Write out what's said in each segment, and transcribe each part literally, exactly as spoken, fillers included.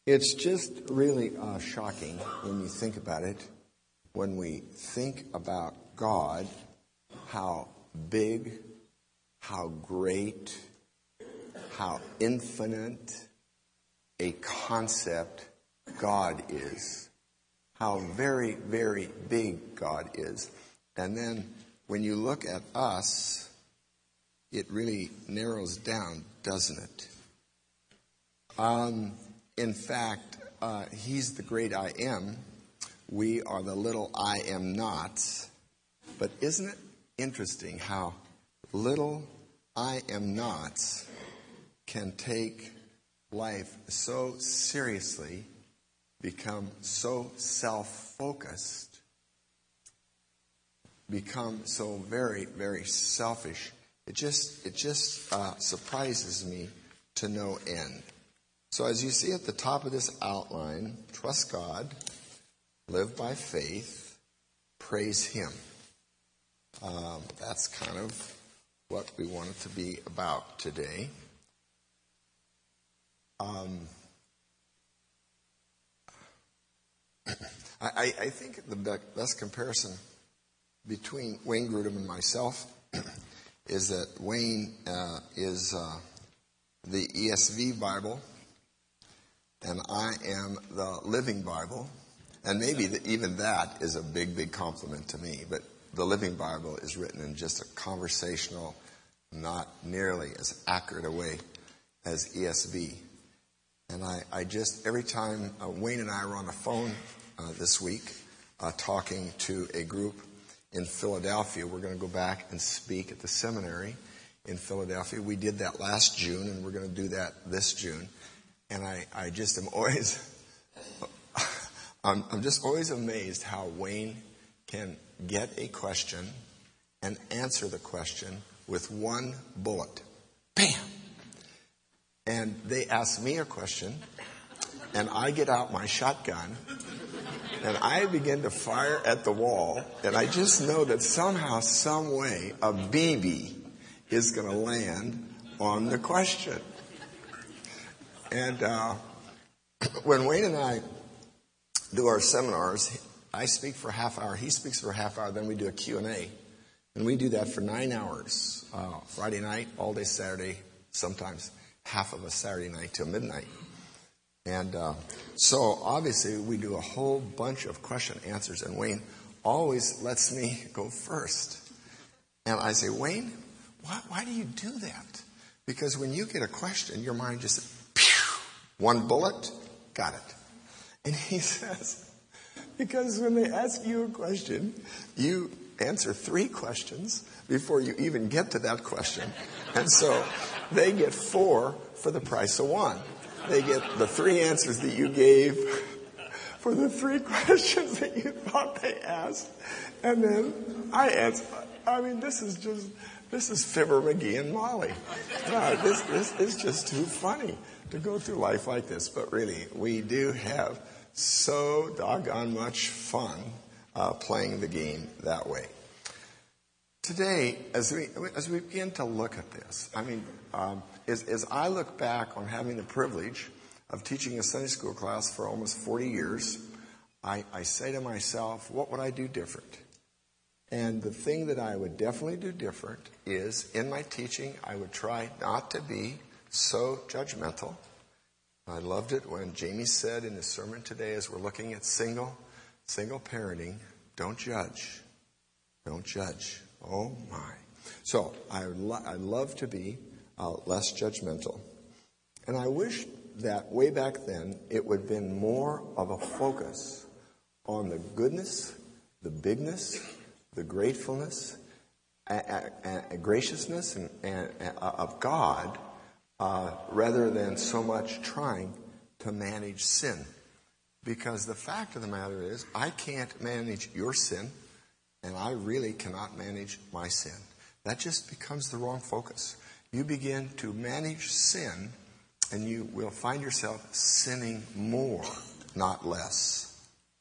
It's just really uh, shocking when you think about it, when we think about God, how big, how great, how infinite a concept God is. How very, very big God is. And then when you look at us, it really narrows down, doesn't it? Um, in fact, uh, he's the great I am. We are the little I am nots. But isn't it interesting how little I am nots can take life so seriously, become so self-focused, become so very, very selfish. It just, it just uh, surprises me to no end. So as you see at the top of this outline, trust God, live by faith, praise Him. Um, that's kind of what we want it to be about today. Um, I, I think the best comparison between Wayne Grudem and myself is that Wayne uh, is uh, the E S V Bible, and I am the Living Bible. And maybe the, even that is a big, big compliment to me. But the Living Bible is written in just a conversational, not nearly as accurate a way as E S V. And I, I just, every time uh, Wayne and I were on the phone uh, this week uh, talking to a group in Philadelphia. We're going to go back and speak at the seminary in Philadelphia. We did that last June, and we're going to do that this June. And I, I just am always, I'm, I'm just always amazed how Wayne can get a question and answer the question with one bullet. Bam! And they ask me a question, and I get out my shotgun, and I begin to fire at the wall, and I just know that somehow, some way, a B B is going to land on the question. And uh, when Wayne and I do our seminars, I speak for a half hour, he speaks for a half hour, then we do a Q and A. And we do that for nine hours, uh, Friday night, all day Saturday, sometimes half of a Saturday night till midnight. And uh, so obviously we do a whole bunch of question answers, and Wayne always lets me go first. And I say, Wayne, why, why do you do that? Because when you get a question, your mind just, pew, one bullet, got it. And he says, because when they ask you a question, you answer three questions before you even get to that question. And so they get four for the price of one. They get the three answers that you gave for the three questions that you thought they asked. And then I answer. I mean, this is just, this is Fibber, McGee, and Molly. No, this, this is just too funny to go through life like this. But really, we do have so doggone much fun uh, playing the game that way. Today, as we as we begin to look at this, I mean, um, as, as I look back on having the privilege of teaching a Sunday school class for almost forty years, I, I say to myself, what would I do different? And the thing that I would definitely do different is, in my teaching, I would try not to be so judgmental. I loved it when Jamie said in his sermon today, as we're looking at single, single parenting, don't judge. Don't judge. Oh, my. So I would lo- I love to be uh, less judgmental. And I wish that way back then it would have been more of a focus on the goodness, the bigness, the gratefulness, uh, uh, uh, graciousness and, and, uh, of God, uh, rather than so much trying to manage sin. Because the fact of the matter is, I can't manage your sin, and I really cannot manage my sin. That just becomes the wrong focus. You begin to manage sin, and you will find yourself sinning more, not less.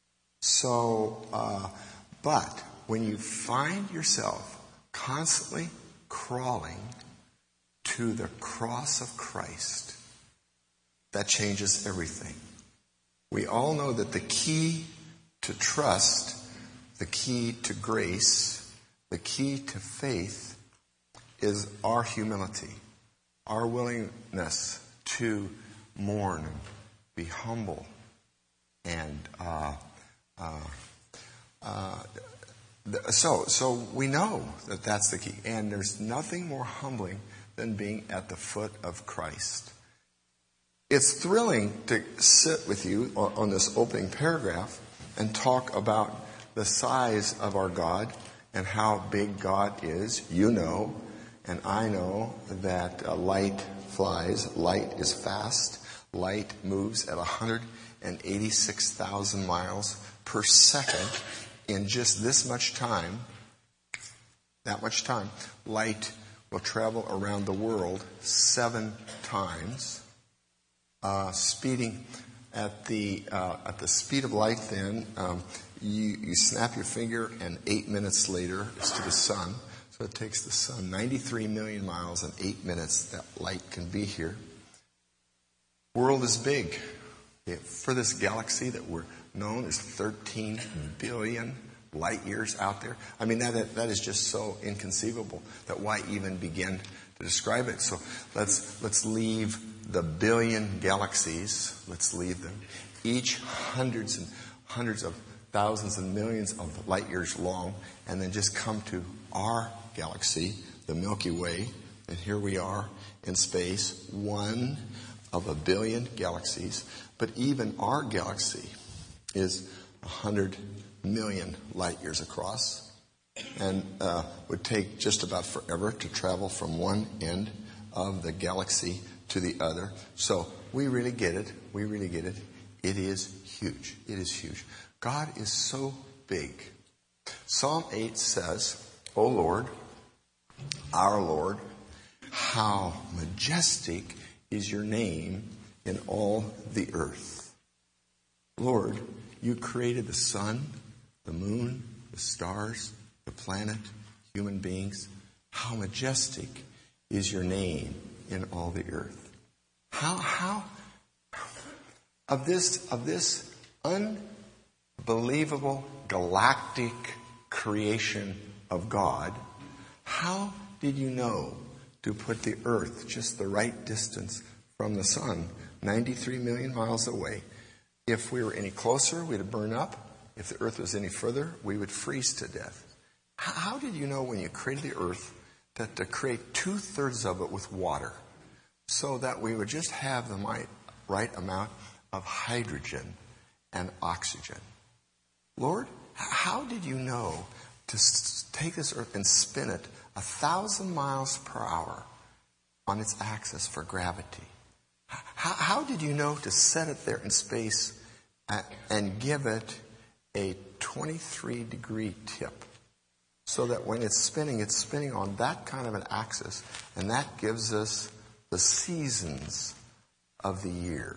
So, uh, but when you find yourself constantly crawling to the cross of Christ, that changes everything. We all know that the key to trust, the key to grace, the key to faith is our humility, our willingness to mourn, be humble, and uh, uh, uh, so so we know that that's the key. And there's nothing more humbling than being at the foot of Christ. It's thrilling to sit with you on, on this opening paragraph and talk about the size of our God and how big God is. You know, and I know that uh, light flies, light is fast, light moves at one hundred eighty-six thousand miles per second in just this much time. That much time, light will travel around the world seven times. Uh, speeding at the uh, at the speed of light, then um, you you snap your finger, and eight minutes later it's to the sun. So it takes the sun ninety-three million miles and eight minutes that light can be here. World is big. The furthest galaxy that we're known is thirteen billion light years out there. I mean that that is just so inconceivable that why even begin to describe it. So let's let's leave the billion galaxies, let's leave them, each hundreds and hundreds of thousands and millions of light years long, and then just come to our galaxy, the Milky Way, and here we are in space, one of a billion galaxies. But even our galaxy is a hundred million light years across, and uh, would take just about forever to travel from one end of the galaxy to the other. So we really get it. We really get it. It is huge. It is huge. God is so big. Psalm eight says, O Lord, our Lord, how majestic is your name in all the earth. Lord, you created the sun, the moon, the stars, the planet, human beings. How majestic is your name in all the earth. How, how, of this, of this unbelievable galactic creation of God, how did you know to put the earth just the right distance from the sun, ninety-three million miles away? If we were any closer, we'd burn up. If the earth was any further, we would freeze to death. How did you know when you created the earth that to create two-thirds of it with water so that we would just have the right, right amount of hydrogen and oxygen? Lord, how did you know to take this earth and spin it a thousand miles per hour on its axis for gravity? How, how did you know to set it there in space and give it a twenty-three degree tip so that when it's spinning, it's spinning on that kind of an axis, and that gives us the seasons of the year?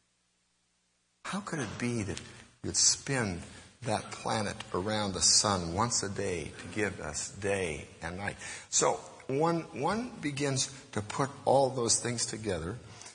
How could it be that you'd spin that planet around the sun once a day to give us day and night? So one, one begins to put all those things together.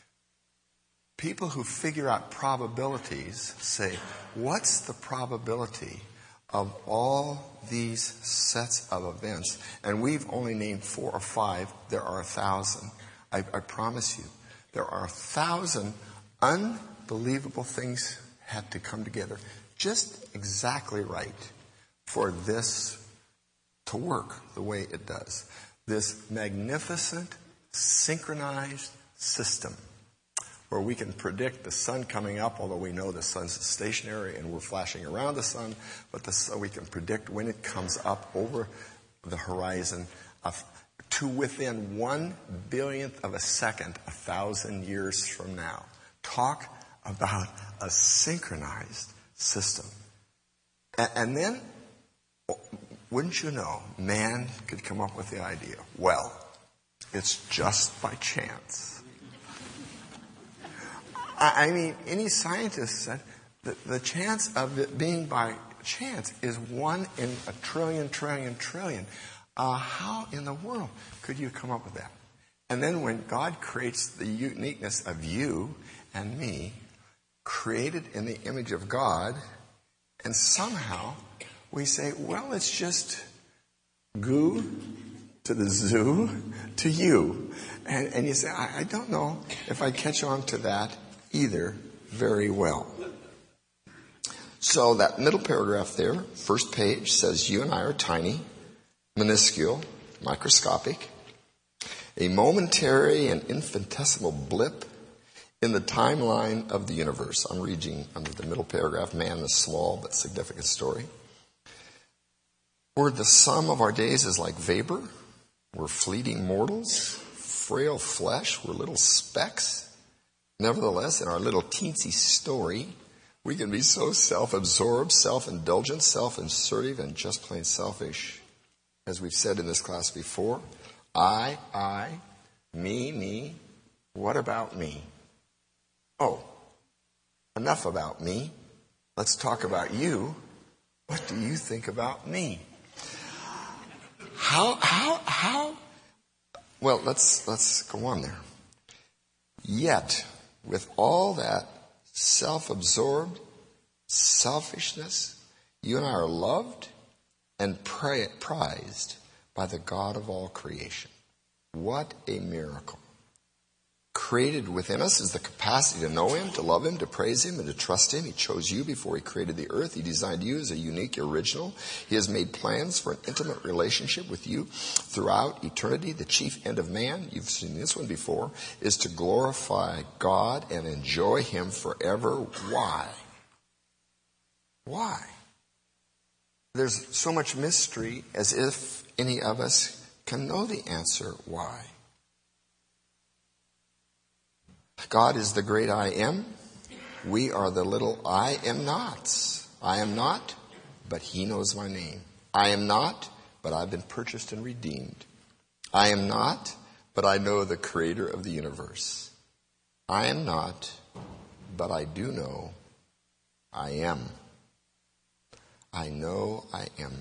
People who figure out probabilities say, what's the probability of all these sets of events? And we've only named four or five. There are a thousand. I, I promise you, there are a thousand unbelievable things had to come together just exactly right for this to work the way it does. This magnificent, synchronized system where we can predict the sun coming up, although we know the sun's stationary and we're flashing around the sun, but the, we can predict when it comes up over the horizon of, to within one billionth of a second, a thousand years from now. Talk about a synchronized system. And, and then, wouldn't you know, man could come up with the idea, well, it's just by chance. I mean, any scientist said that the chance of it being by chance is one in a trillion, trillion, trillion. Uh, how in the world could you come up with that? And then when God creates the uniqueness of you and me, created in the image of God, and somehow we say, well, it's just goo to the zoo to you. And, and you say, I, I don't know if I catch on to that either very well. So that middle paragraph there, first page, says you and I are tiny, minuscule, microscopic, a momentary and infinitesimal blip in the timeline of the universe. I'm reading under the middle paragraph, man, a small but significant story. Where the sum of our days is like vapor, we're fleeting mortals, frail flesh, we're little specks. Nevertheless, in our little teensy story, we can be so self-absorbed, self-indulgent, self-insertive, and just plain selfish. As we've said in this class before, I, I, me, me, what about me? Oh, enough about me. Let's talk about you. What do you think about me? How, how, how? Well, let's, let's go on there. Yet, with all that self-absorbed selfishness, you and I are loved and pra- prized by the God of all creation. What a miracle. Created within us is the capacity to know Him, to love Him, to praise Him, and to trust Him. He chose you before He created the earth. He designed you as a unique original. He has made plans for an intimate relationship with you throughout eternity. The chief end of man, you've seen this one before, is to glorify God and enjoy Him forever. Why? Why? There's so much mystery, as if any of us can know the answer why. God is the great I am. We are the little I am nots. I am not, but He knows my name. I am not, but I've been purchased and redeemed. I am not, but I know the Creator of the universe. I am not, but I do know I am. I know I am.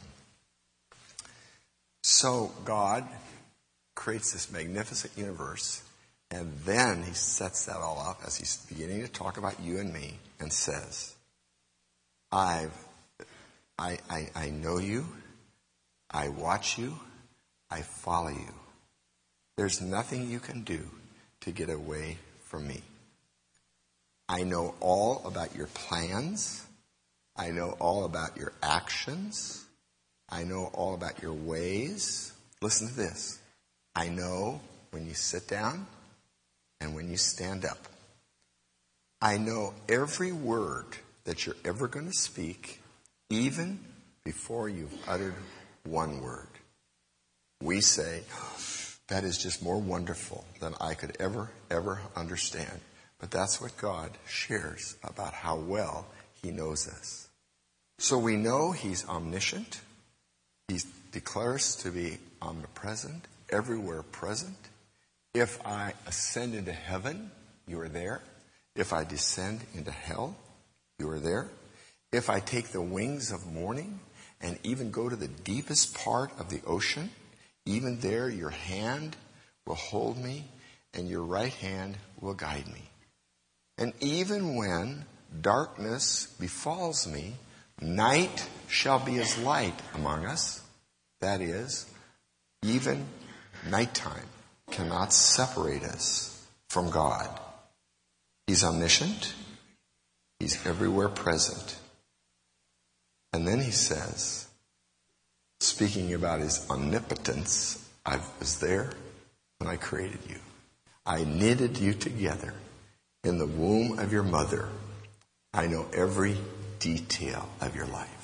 So God creates this magnificent universe, and then He sets that all up as He's beginning to talk about you and me, and says, I've, I, I, I know you, I watch you, I follow you. There's nothing you can do to get away from me. I know all about your plans. I know all about your actions. I know all about your ways. Listen to this. I know when you sit down and when you stand up. I know every word that you're ever going to speak, even before you've uttered one word. We say, that is just more wonderful than I could ever, ever understand. But that's what God shares about how well He knows us. So we know He's omniscient. He declares to be omnipresent, everywhere present. If I ascend into heaven, you are there. If I descend into hell, you are there. If I take the wings of morning and even go to the deepest part of the ocean, even there your hand will hold me and your right hand will guide me. And even when darkness befalls me, night shall be as light among us. That is, even nighttime cannot separate us from God. He's omniscient. He's everywhere present. And then He says, speaking about His omnipotence, I was there when I created you. I knitted you together in the womb of your mother. I know every detail of your life.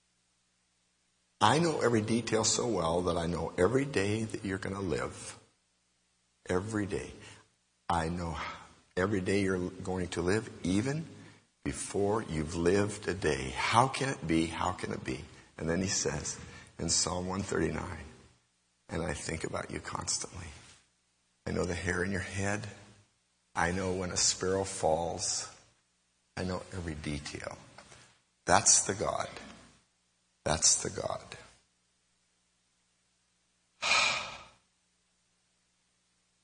I know every detail so well that I know every day that you're going to live. Every day. I know every day you're going to live, even before you've lived a day. How can it be? How can it be? And then He says in Psalm one thirty-nine, and I think about you constantly. I know the hair in your head. I know when a sparrow falls. I know every detail. That's the God. That's the God.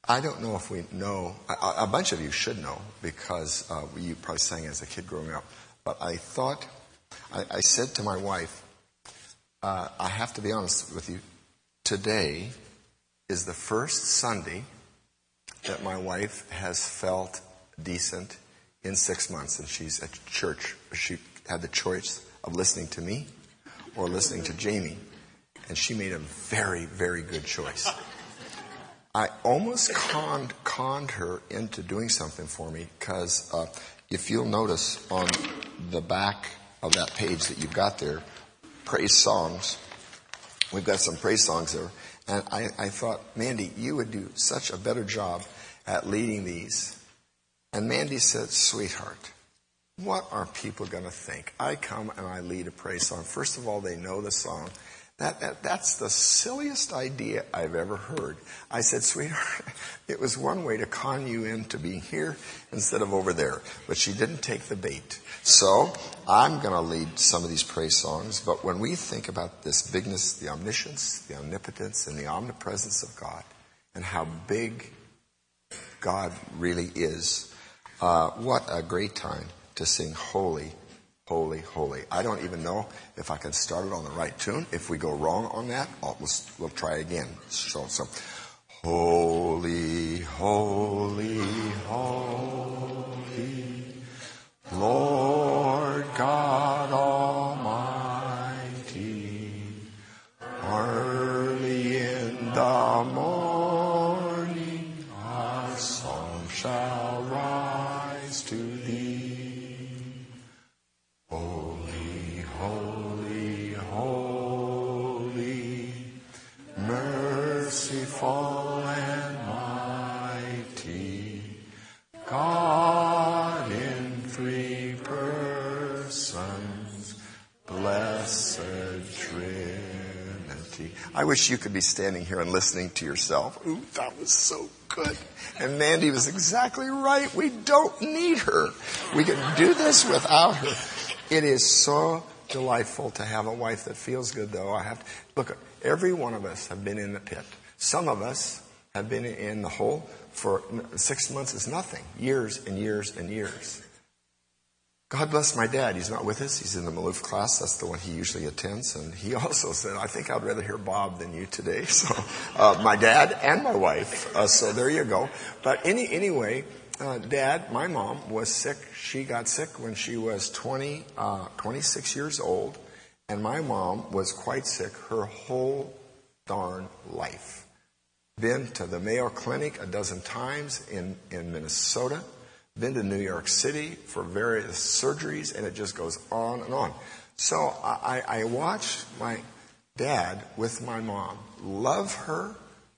I don't know if we know, a, a bunch of you should know, because uh, you probably sang as a kid growing up, but I thought, I, I said to my wife, uh, I have to be honest with you, today is the first Sunday that my wife has felt decent in six months, and she's at church. She had the choice of listening to me or listening to Jamie, and she made a very, very good choice. I almost conned, conned her into doing something for me, because uh, if you'll notice on the back of that page that you've got there, praise songs, we've got some praise songs there, and I, I thought, Mandy, you would do such a better job at leading these. And Mandy said, sweetheart, what are people going to think? I come and I lead a praise song. First of all, they know the song. That, that That's the silliest idea I've ever heard. I said, sweetheart, it was one way to con you into being here instead of over there. But she didn't take the bait. So I'm going to lead some of these praise songs. But when we think about this bigness, the omniscience, the omnipotence, and the omnipresence of God, and how big God really is, uh, what a great time to sing Holy, Holy, Holy. I don't even know if I can start it on the right tune. If we go wrong on that, I'll, we'll, we'll try again. So, so, Holy, Holy, Holy, Lord God Almighty, early in the morning our song shall rise to thee. Holy, holy, holy, merciful and mighty, God in three persons, blessed Trinity. I wish you could be standing here and listening to yourself. Ooh, that was so good. And Mandy was exactly right. We don't need her. We can do this without her. It is so delightful to have a wife that feels good, though. I have to, look, every one of us have been in the pit. Some of us have been in the hole for six months is nothing. Years and years and years. God bless my dad. He's not with us. He's in the Maloof class. That's the one he usually attends. And he also said, I think I'd rather hear Bob than you today. So uh, my dad and my wife. Uh, so there you go. But any anyway, uh, Dad, my mom was sick. She got sick when she was twenty, uh, twenty-six years old. And my mom was quite sick her whole darn life. Been to the Mayo Clinic a dozen times in, in Minnesota. Been to New York City for various surgeries, and it just goes on and on. So I, I watched my dad with my mom love her,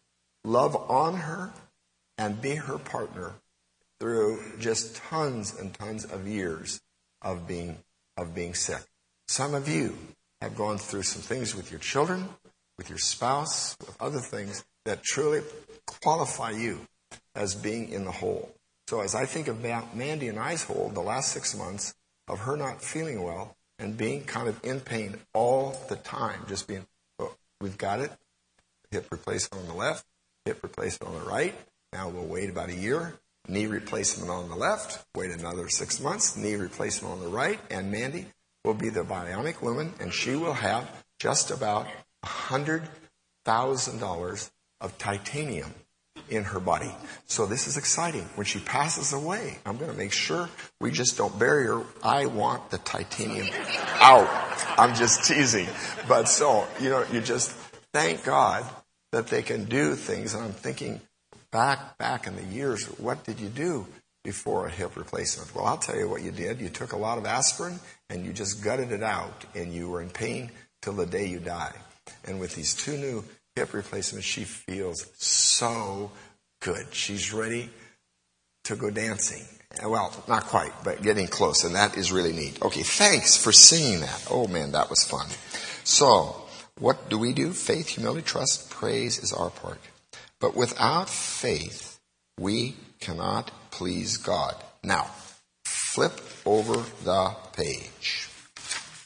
love on her, and be her partner through just tons and tons of years of being of being sick. Some of you have gone through some things with your children, with your spouse, with other things that truly qualify you as being in the hole. So as I think about Mandy and I's hole, the last six months of her not feeling well and being kind of in pain all the time, just being, oh, we've got it, hip replacement on the left, hip replacement on the right. Now we'll wait about a year, knee replacement on the left, wait another six months, knee replacement on the right, and Mandy will be the bionic woman, and she will have just about one hundred thousand dollars of titanium in her body. So this is exciting. When she passes away, I'm going to make sure we just don't bury her. I want the titanium out. I'm just teasing. But so, you know, you just thank God that they can do things. And I'm thinking back, back in the years, what did you do before a hip replacement? Well, I'll tell you what you did. You took a lot of aspirin and you just gutted it out, and you were in pain till the day you die. And with these two new hip replacements, she feels so good. She's ready to go dancing. Well, not quite, but getting close, and that is really neat. Okay, thanks for singing that. Oh man, that was fun. So, what do we do? Faith, humility, trust, praise is our part. But without faith, we cannot please God. Now, flip over the page.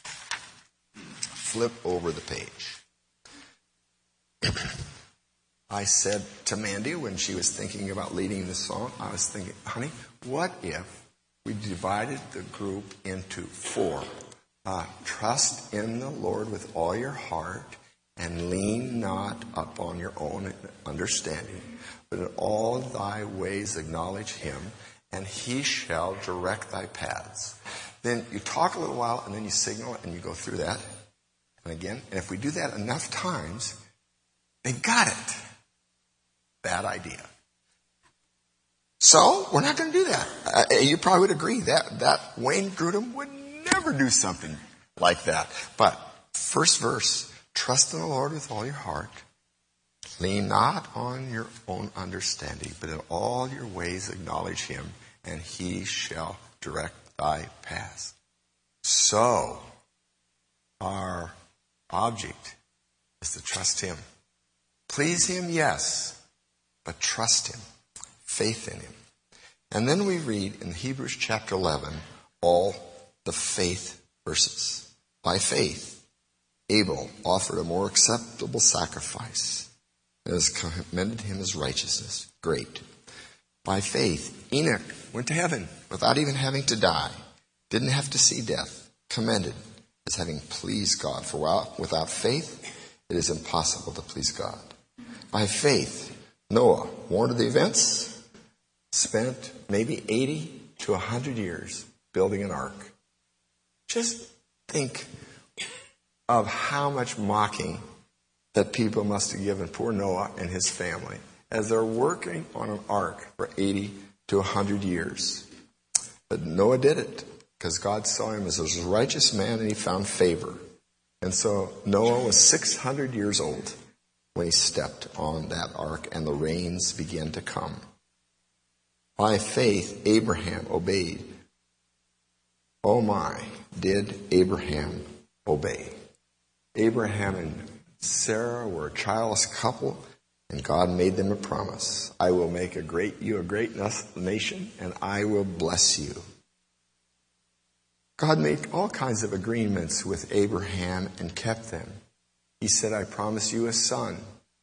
Flip over the page. I said to Mandy when she was thinking about leading the song, I was thinking, honey, what if we divided the group into four? Uh, trust in the Lord with all your heart and lean not upon your own understanding, but in all thy ways acknowledge him, and he shall direct thy paths. Then you talk a little while, and then you signal, and you go through that. And again, and if we do that enough times, they've got it. Bad idea. So, we're not going to do that. Uh, you probably would agree that, that Wayne Grudem would never do something like that. But, first verse, trust in the Lord with all your heart. Lean not on your own understanding, but in all your ways acknowledge him, and he shall direct thy paths. So, our object is to trust him. Please him, yes, but trust him. Faith in him. And then we read in Hebrews chapter eleven all the faith verses. By faith, Abel offered a more acceptable sacrifice and has commended him as righteousness. Great. By faith, Enoch went to heaven without even having to die. Didn't have to see death. Commended as having pleased God. For without faith, it is impossible to please God. By faith, Noah, warned of the events, spent maybe eighty to one hundred years building an ark. Just think of how much mocking that people must have given poor Noah and his family as they're working on an ark for eighty to one hundred years. But Noah did it because God saw him as a righteous man and he found favor. And so Noah was six hundred years old when he stepped on that ark and the rains began to come. By faith, Abraham obeyed. Oh my, did Abraham obey? Abraham and Sarah were a childless couple, and God made them a promise. I will make a great you a great nation, and I will bless you. God made all kinds of agreements with Abraham and kept them. He said, I promise you a son.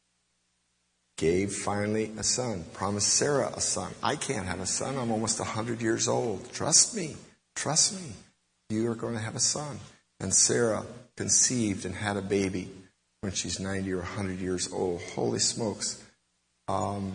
Gave finally a son. Promised Sarah a son. I can't have a son. I'm almost one hundred years old. Trust me. Trust me. You are going to have a son. And Sarah conceived and had a baby when she's ninety or one hundred years old. Holy smokes. Um,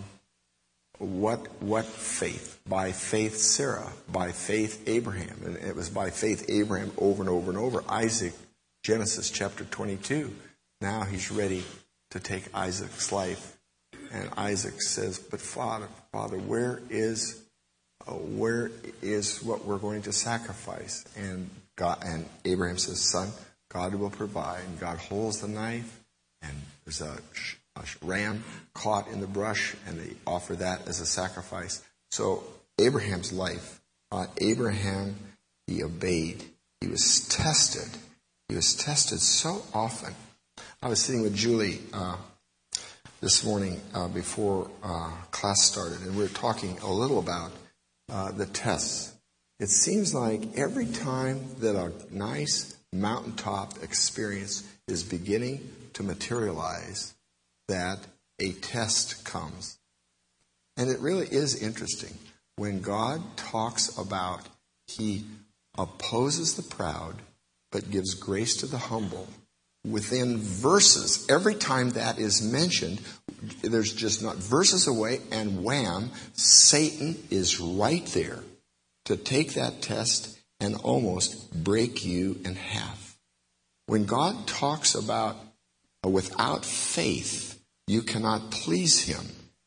what, what faith? By faith Sarah. By faith Abraham. And it was by faith Abraham over and over and over. Isaac, Genesis chapter twenty-two. Now he's ready to take Isaac's life. And Isaac says, but Father, Father, where is, uh, where is what we're going to sacrifice? And God, and Abraham says, son, God will provide. And God holds the knife, and there's a, a ram caught in the brush, and they offer that as a sacrifice. So Abraham's life, uh, Abraham, he obeyed. He was tested. He was tested so often. I was sitting with Julie uh, this morning uh, before uh, class started, and we were talking a little about uh, the tests. It seems like every time that a nice mountaintop experience is beginning to materialize, that a test comes. And it really is interesting. When God talks about he opposes the proud, but gives grace to the humble, within verses, every time that is mentioned, there's just not verses away, and wham, Satan is right there to take that test and almost break you in half. When God talks about uh, without faith, you cannot please him,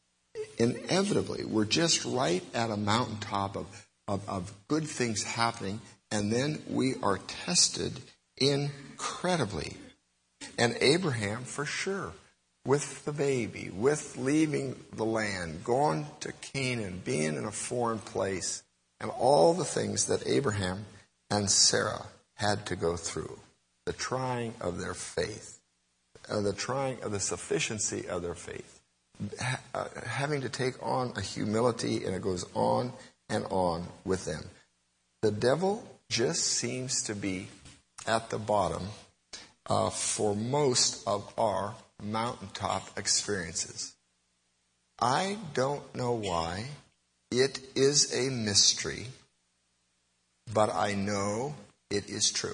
inevitably, we're just right at a mountaintop of, of, of good things happening, and then we are tested incredibly. And Abraham, for sure, with the baby, with leaving the land, going to Canaan, being in a foreign place, and all the things that Abraham and Sarah had to go through, the trying of their faith, uh, the trying of the sufficiency of their faith, ha- uh, having to take on a humility, and it goes on and on with them. The devil just seems to be at the bottom Uh, for most of our mountaintop experiences. I don't know why. It is a mystery, but I know it is true.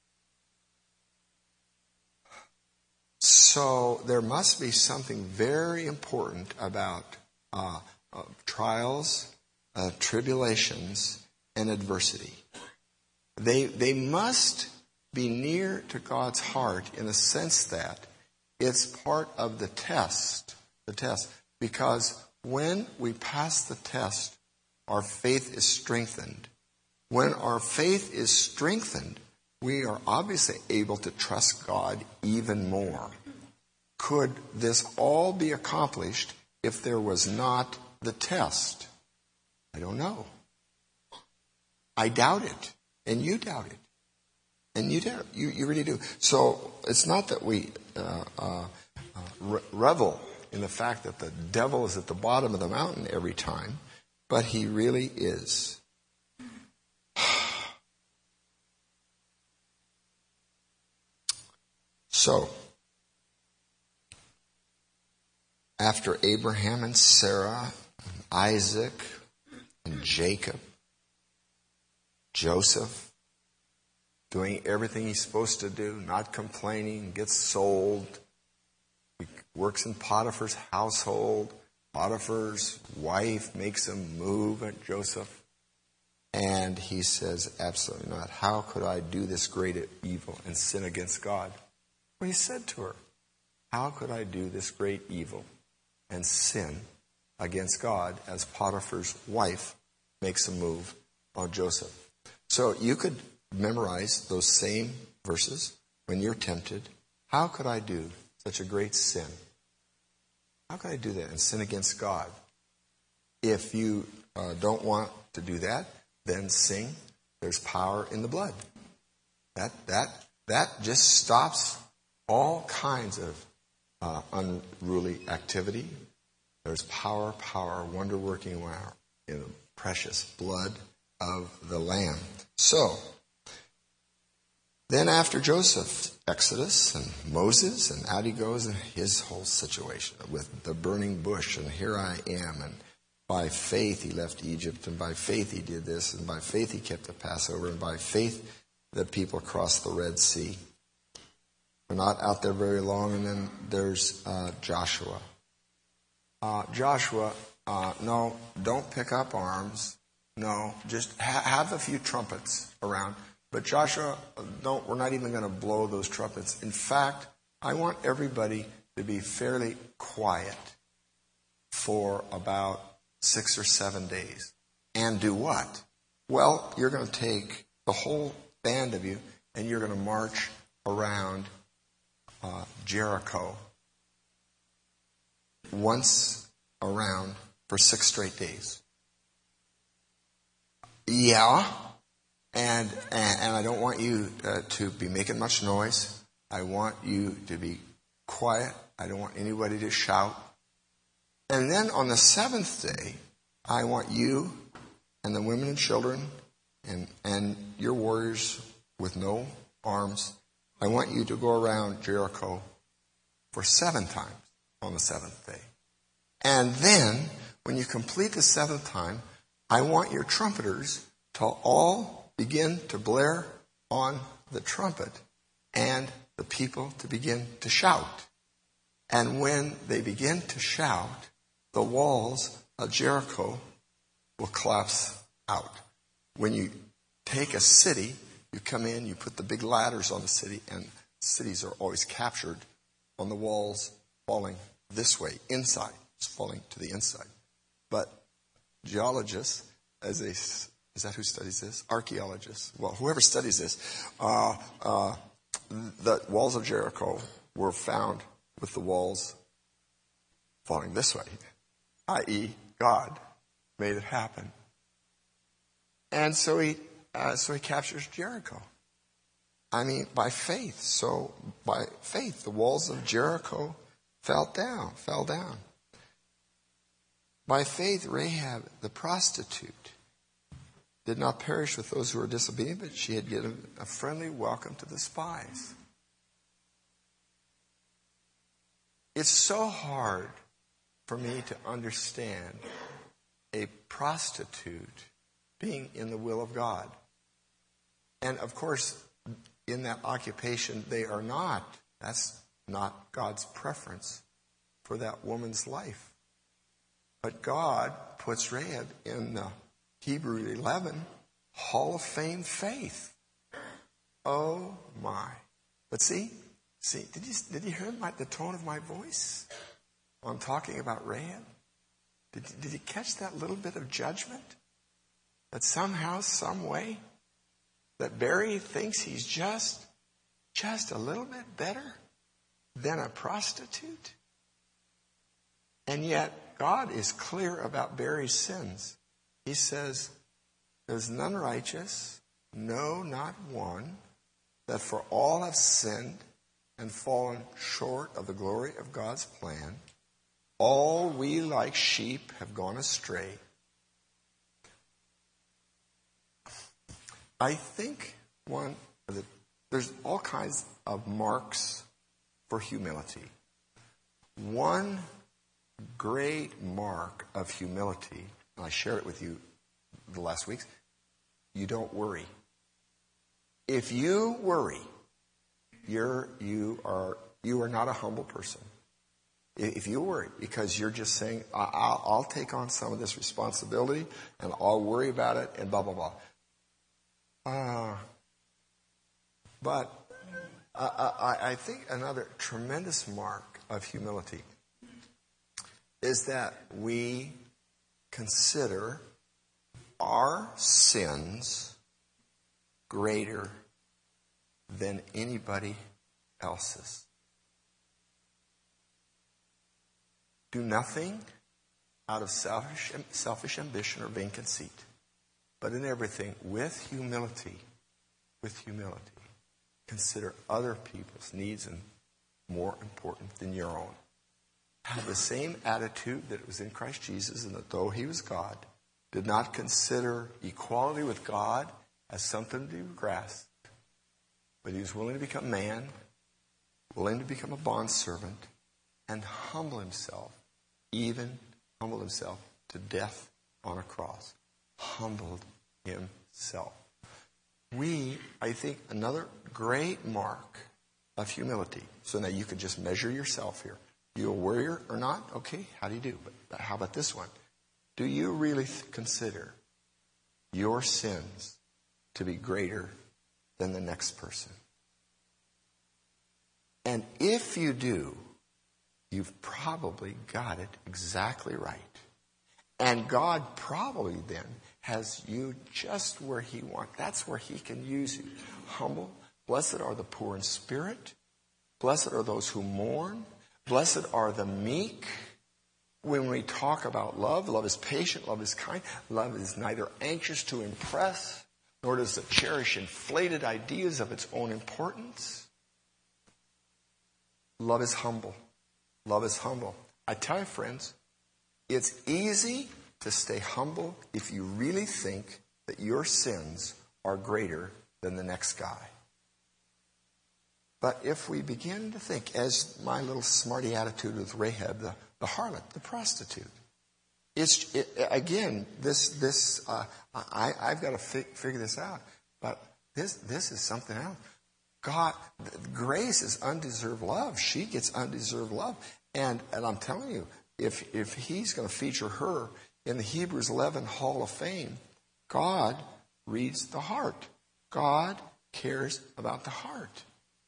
So there must be something very important about uh, uh, trials, uh, tribulations, and adversity. They they must be near to God's heart in the sense that it's part of the test, the test. Because when we pass the test, our faith is strengthened. When our faith is strengthened, we are obviously able to trust God even more. Could this all be accomplished if there was not the test? I don't know. I doubt it. And you doubt it. And you doubt it. You, you really do. So it's not that we uh, uh, uh, re- revel in the fact that the devil is at the bottom of the mountain every time, but he really is. So, after Abraham and Sarah, and Isaac and Jacob, Joseph, doing everything he's supposed to do, not complaining, gets sold, he works in Potiphar's household, Potiphar's wife makes him move at Joseph, and he says, absolutely not. How could I do this great evil and sin against God? Well, he said to her, how could I do this great evil and sin against God as Potiphar's wife makes a move on Joseph? So you could memorize those same verses when you're tempted. How could I do such a great sin? How could I do that and sin against God? If you uh, don't want to do that, then sing, there's power in the blood. That that that just stops all kinds of uh, unruly activity. There's power, power, wonder-working power in the precious blood of the Lamb. So, then after Joseph's Exodus and Moses, and out he goes in his whole situation with the burning bush, and here I am, and by faith he left Egypt, and by faith he did this, and by faith he kept the Passover, and by faith the people crossed the Red Sea. We're not out there very long, and then there's uh, Joshua. Uh, Joshua, uh, no, don't pick up arms. No, just ha- have a few trumpets around. But Joshua, don't, we're not even going to blow those trumpets. In fact, I want everybody to be fairly quiet for about six or seven days. And do what? Well, you're going to take the whole band of you and you're going to march around uh, Jericho once around for six straight days. Yeah. And, and and I don't want you uh, to be making much noise. I want you to be quiet. I don't want anybody to shout. And then on the seventh day, I want you and the women and children and, and your warriors with no arms, I want you to go around Jericho for seven times on the seventh day. And then, when you complete the seventh time, I want your trumpeters to all begin to blare on the trumpet and the people to begin to shout. And when they begin to shout, the walls of Jericho will collapse out. When you take a city, you come in, you put the big ladders on the city, and cities are always captured on the walls falling this way, inside. It's falling to the inside. But geologists, as they, is that who studies this? Archaeologists. Well, whoever studies this, uh, uh, the walls of Jericho were found with the walls falling this way, that is, God made it happen. And so he, uh, so he captures Jericho. I mean, by faith. So by faith, the walls of Jericho fell down, fell down. By faith, Rahab, the prostitute, did not perish with those who were disobedient, but she had given a friendly welcome to the spies. It's so hard for me to understand a prostitute being in the will of God. And of course, in that occupation, they are not. That's not God's preference for that woman's life. But God puts Rahab in the Hebrew eleven Hall of Fame faith. Oh my. But see, see, did you, did you hear my, the tone of my voice when I'm talking about Rahab? Did, did you catch that little bit of judgment? That somehow, some way, that Barry thinks he's just, just a little bit better than a prostitute? And yet, God is clear about Barry's sins. He says, there's none righteous, no, not one, that for all have sinned and fallen short of the glory of God's plan. All we like sheep have gone astray. I think one of the, there's all kinds of marks for humility. One great mark of humility, and I shared it with you the last weeks, you don't worry. If you worry, you're you are you are not a humble person. If you worry, because you're just saying, I'll, I'll take on some of this responsibility and I'll worry about it and blah blah blah. Uh, but I, I, I think another tremendous mark of humility is that we consider our sins greater than anybody else's. Do nothing out of selfish, selfish ambition or vain conceit, but in everything with humility, with humility, consider other people's needs and more important than your own. Have the same attitude that was in Christ Jesus, and that though he was God, did not consider equality with God as something to be grasped, but he was willing to become man, willing to become a bondservant, and humble himself, even humble himself to death on a cross. Humbled himself. We, I think, another great mark of humility, so now you could just measure yourself here. You a warrior or not? Okay, how do you do? But how about this one? Do you really th- consider your sins to be greater than the next person? And if you do, you've probably got it exactly right. And God probably then has you just where he wants. That's where he can use you. Humble. Blessed are the poor in spirit. Blessed are those who mourn. Blessed are the meek. When we talk about love, love is patient, love is kind. Love is neither anxious to impress, nor does it cherish inflated ideas of its own importance. Love is humble. Love is humble. I tell you, friends, it's easy to stay humble if you really think that your sins are greater than the next guy. But if we begin to think, as my little smarty attitude with Rahab, the, the harlot, the prostitute, it's it, again this this uh, I I've got to fi- figure this out. But this this is something else. God, grace is undeserved love. She gets undeserved love, and and I'm telling you, if if he's going to feature her in the Hebrews eleven Hall of Fame, God reads the heart. God cares about the heart.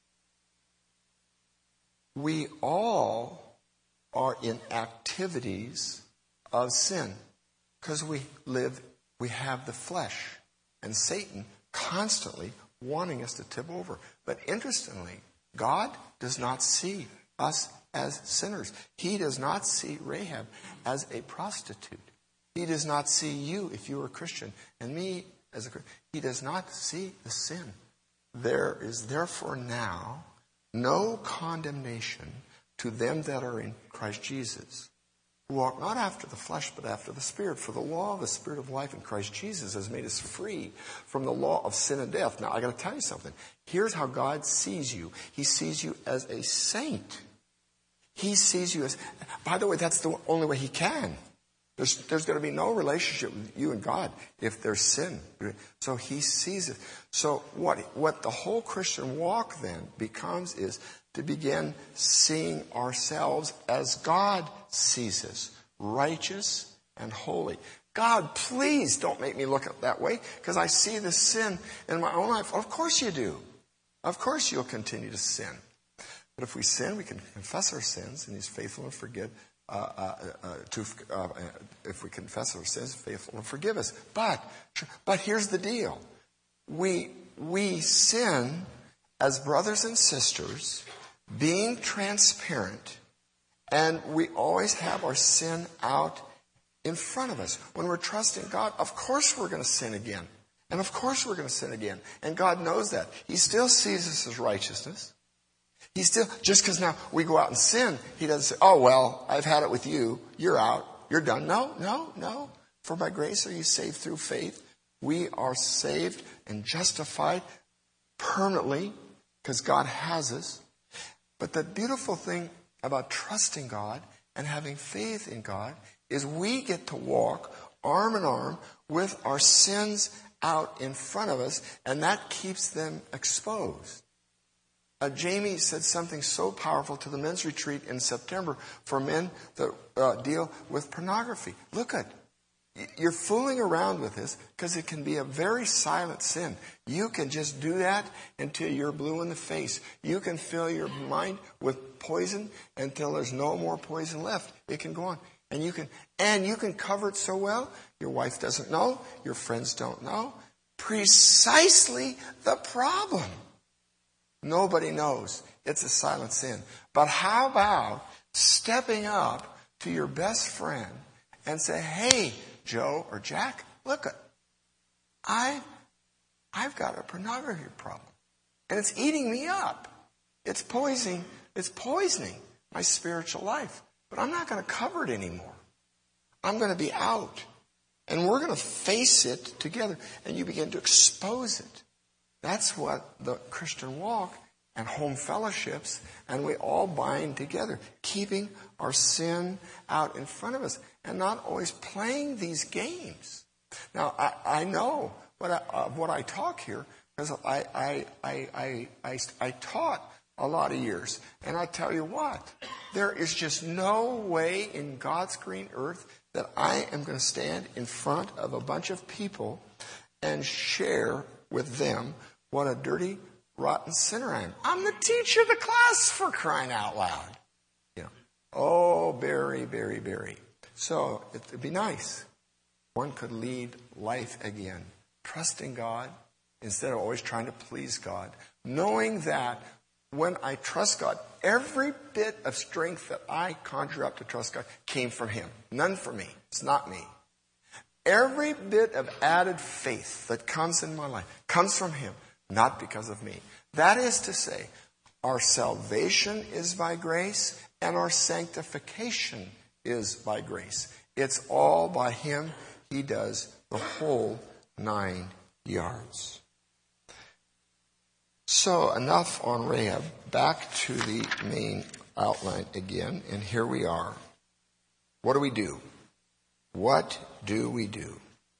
We all are in activities of sin because we live, we have the flesh and Satan constantly wanting us to tip over. But interestingly, God does not see us as sinners. He does not see Rahab as a prostitute. He does not see you, if you are a Christian, and me as a Christian. He does not see the sin. There is therefore now no condemnation to them that are in Christ Jesus, who walk not after the flesh, but after the Spirit. For the law of the Spirit of life in Christ Jesus has made us free from the law of sin and death. Now, I got to tell you something. Here's how God sees you. He sees you as a saint. He sees you as, by the way, that's the only way he can. There's, there's going to be no relationship with you and God if there's sin. So he sees it. So what, what the whole Christian walk then becomes is to begin seeing ourselves as God sees us, righteous and holy. God, please don't make me look at it that way, because I see the sin in my own life. Of course you do. Of course you'll continue to sin. But if we sin, we can confess our sins, and he's faithful and forgive. Uh, uh, uh, to uh, if we confess our sins, faithful and forgive us. But but here's the deal: we we sin as brothers and sisters, being transparent, and we always have our sin out in front of us. When we're trusting God, of course we're going to sin again, and of course we're going to sin again, and God knows that. He still sees us as righteousness. He still, just because now we go out and sin, he doesn't say, oh, well, I've had it with you. You're out. You're done. No, no, no. For by grace are you saved through faith. We are saved and justified permanently because God has us. But the beautiful thing about trusting God and having faith in God is we get to walk arm in arm with our sins out in front of us, and that keeps them exposed. Uh, Jamie said something so powerful to the men's retreat in September for men that uh, deal with pornography. Look at, you're fooling around with this because it can be a very silent sin. You can just do that until you're blue in the face. You can fill your mind with poison until there's no more poison left. It can go on. And you can, and you can cover it so well, your wife doesn't know, your friends don't know. Precisely the problem. Nobody knows. It's a silent sin. But how about stepping up to your best friend and say, hey, Joe or Jack, look, I, I've got a pornography problem. And it's eating me up. It's poisoning, it's poisoning my spiritual life. But I'm not going to cover it anymore. I'm going to be out. And we're going to face it together. And you begin to expose it. That's what the Christian walk and home fellowships, and we all bind together, keeping our sin out in front of us and not always playing these games. Now, I, I know what I, uh, what I talk here because I, I, I, I, I, I taught a lot of years. And I tell you what, there is just no way in God's green earth that I am going to stand in front of a bunch of people and share with them what a dirty, rotten sinner I am. I'm the teacher of the class, for crying out loud. You know, oh, Barry, Barry, Barry. So it'd be nice. One could lead life again, trusting God instead of always trying to please God, knowing that when I trust God, every bit of strength that I conjure up to trust God came from Him. None from me. It's not me. Every bit of added faith that comes in my life comes from Him, not because of me. That is to say, our salvation is by grace and our sanctification is by grace. It's all by Him. He does the whole nine yards. So enough on Rahab. Back to the main outline again. And here we are. What do we do? What do we do?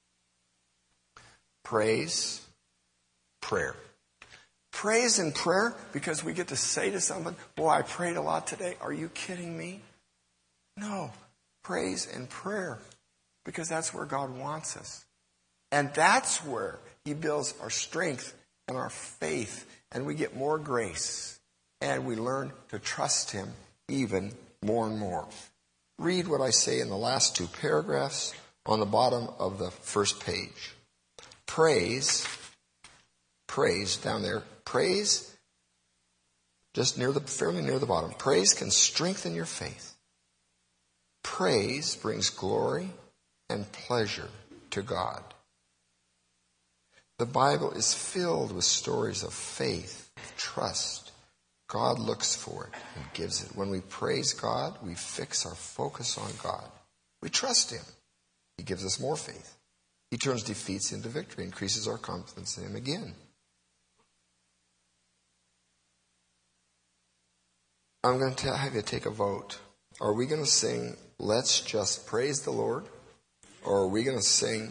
Praise, prayer. Praise and prayer because we get to say to someone, boy, I prayed a lot today. Are you kidding me? No. Praise and prayer because that's where God wants us. And that's where He builds our strength and our faith, and we get more grace, and we learn to trust Him even more and more. Read what I say in the last two paragraphs on the bottom of the first page. Praise, praise down there, praise, just near the, fairly near the bottom. Praise can strengthen your faith. Praise brings glory and pleasure to God. The Bible is filled with stories of faith, of trust. God looks for it and gives it. When we praise God, we fix our focus on God. We trust Him. He gives us more faith. He turns defeats into victory, increases our confidence in Him again. I'm going to have you take a vote. Are we going to sing, Let's Just Praise the Lord? Or are we going to sing,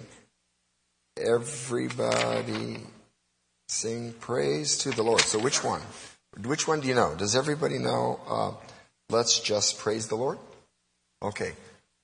Everybody Sing Praise to the Lord? So which one? Which one do you know? Does everybody know, uh, Let's Just Praise the Lord? Okay.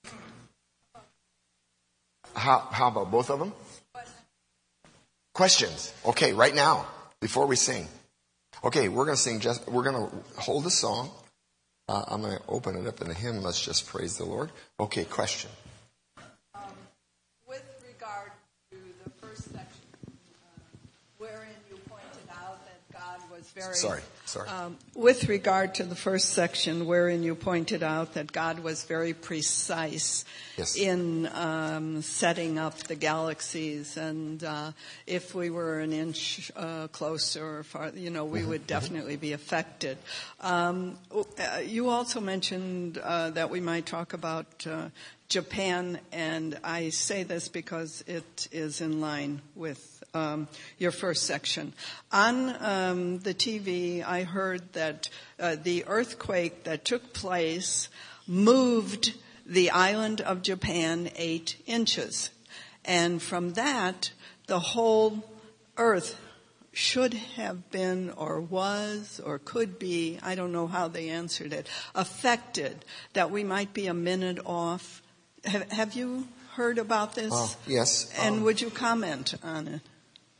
How, how about both of them? Questions. Okay, right now, before we sing. Okay, we're going to sing just, we're going to hold a song. Uh, I'm going to open it up in a hymn. Let's just praise the Lord. Okay, question. Um, with regard to the first section, uh, wherein you pointed out that God was very... Sorry, sorry. Um, with regard to the first section, wherein you pointed out that God was very precise yes. in um, setting up the galaxies, and uh, if we were an inch uh, closer or far, you know, we mm-hmm. would definitely mm-hmm. be affected. Um, uh, you also mentioned uh, that we might talk about uh, Japan, and I say this because it is in line with Um, your first section. On um, the T V, I heard that uh, the earthquake that took place moved the island of Japan eight inches. And from that, the whole earth should have been or was or could be, I don't know how they answered it, affected, that we might be a minute off. Have, have you heard about this? Uh, yes. And um, would you comment on it?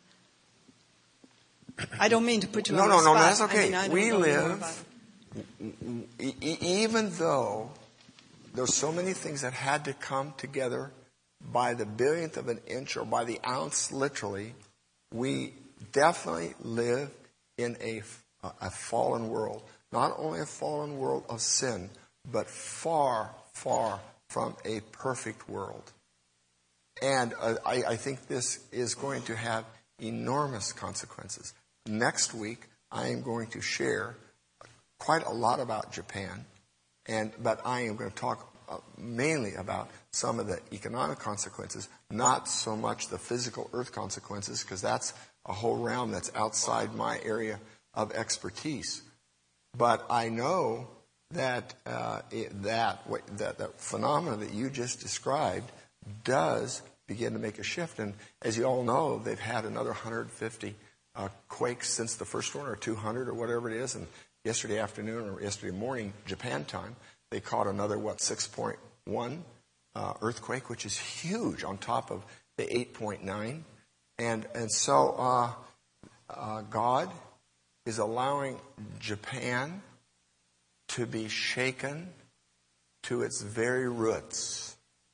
I don't mean to put you no, on no, the spot. No, no, that's okay. I mean, I we don't know live, e- even though there's so many things that had to come together by the billionth of an inch or by the ounce, literally, we definitely live in a, a fallen world. Not only a fallen world of sin, but far, far from a perfect world. And uh, I, I think this is going to have enormous consequences. Next week, I am going to share quite a lot about Japan, and but I am going to talk uh, mainly about some of the economic consequences, not so much the physical earth consequences, because that's a whole realm that's outside my area of expertise. But I know that uh, it, that, that that phenomena that you just described does begin to make a shift. And as you all know, they've had another one hundred fifty uh, quakes since the first one, or two hundred, or whatever it is. And yesterday afternoon or yesterday morning, Japan time, they caught another, what, six point one uh, earthquake, which is huge on top of the eight point nine. And, and so uh, uh, God is allowing Japan to be shaken to its very roots.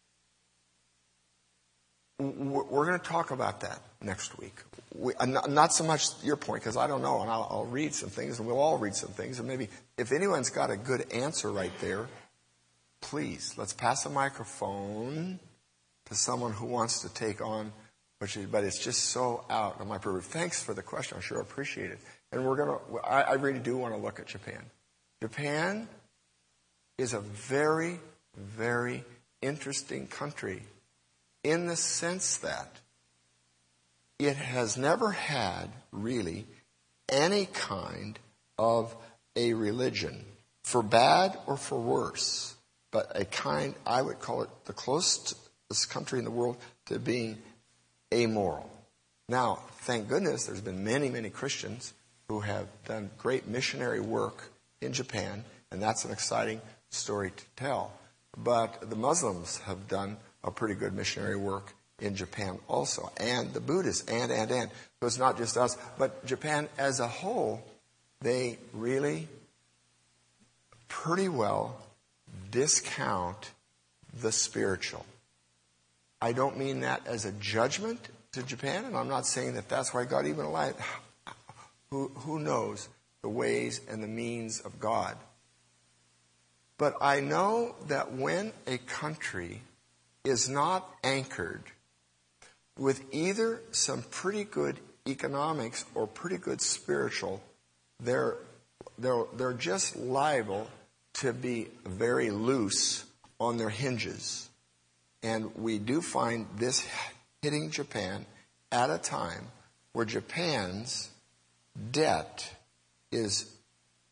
We're going to talk about that next week. We, not so much your point, because I don't know, and I'll, I'll read some things, and we'll all read some things, and maybe if anyone's got a good answer right there, please, let's pass a microphone to someone who wants to take on, which is, but it's just so out of my purview. Thanks for the question. I sure appreciate it. And we're going to, I, I really do want to look at Japan. Japan is a very, very interesting country, in the sense that it has never had really any kind of a religion, for bad or for worse, but a kind, I would call it the closest country in the world to being amoral. Now, thank goodness there's been many, many Christians who have done great missionary work in Japan, and that's an exciting story to tell. But the Muslims have done a pretty good missionary work in Japan also, and the Buddhists, and, and, and. So it's not just us, but Japan as a whole, they really pretty well discount the spiritual. I don't mean that as a judgment to Japan, and I'm not saying that that's why God even allowed. Who, who knows the ways and the means of God? But I know that when a country is not anchored with either some pretty good economics or pretty good spiritual, they're, they're, they're just liable to be very loose on their hinges. And we do find this hitting Japan at a time where Japan's debt is